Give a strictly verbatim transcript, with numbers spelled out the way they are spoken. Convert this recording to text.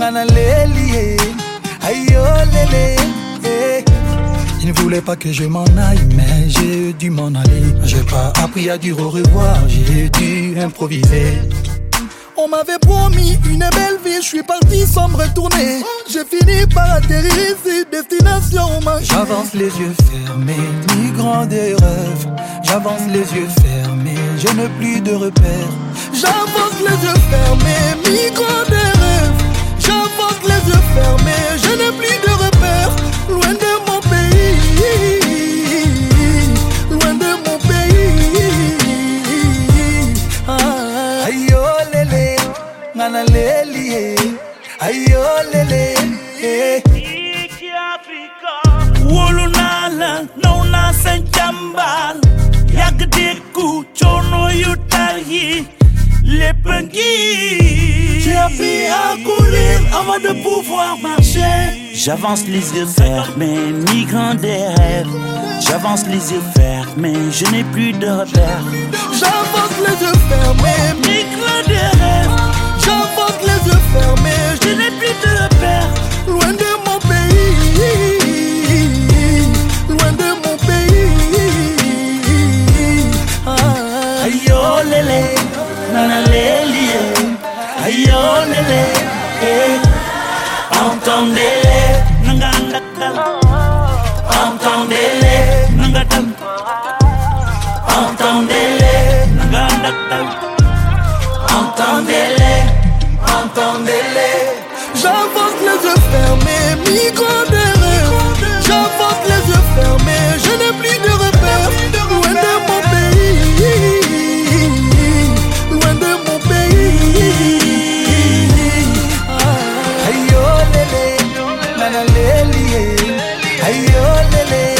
nana lélé, aïe oh lélé, eh. Il ne voulait pas que je m'en aille, mais j'ai dû m'en aller. J'ai pas appris à dire au revoir, j'ai dû improviser. On m'avait promis une belle vie, je suis parti sans me retourner. J'ai fini par atterrir ici, destination ma. J'avance les yeux fermés, migrant des rêves. J'avance les yeux fermés, je n'ai plus de repères. J'avance les yeux fermés, migrant des rêves. J'avance les yeux fermés, je n'ai plus de repères. Loin de mon pays, loin de mon pays. Ah. Aïe oh lélé, nana lélé, aïe oh lélé, eh. Wolu nala, nauna sen jambal. Yak deku, chono yutari, les penguis. J'ai appris à courir avant de pouvoir marcher. J'avance les yeux fermés, migrant des rêves. J'avance les yeux fermés, je n'ai plus de repères. J'avance les yeux fermés, migrant des rêves. J'avance les yeux fermés, je n'ai plus de repères. Loin de mon pays, loin de mon pays. Ah. Aïe oh lélé, nana lélé, aïe oh lélé, eh. Entendez-les, nanga ndakal. Entendez-les, nanga dal. Entendez-les, nanga ndakal. Entendez-les, entendez-les. J'avance les yeux fermés, migrant des rêves. J'avance les yeux fermés, je n'ai plus de repères. Loin de mon pays, loin de mon pays. Ah. Aïe oh lélé, nana lélé, aïe oh lélé.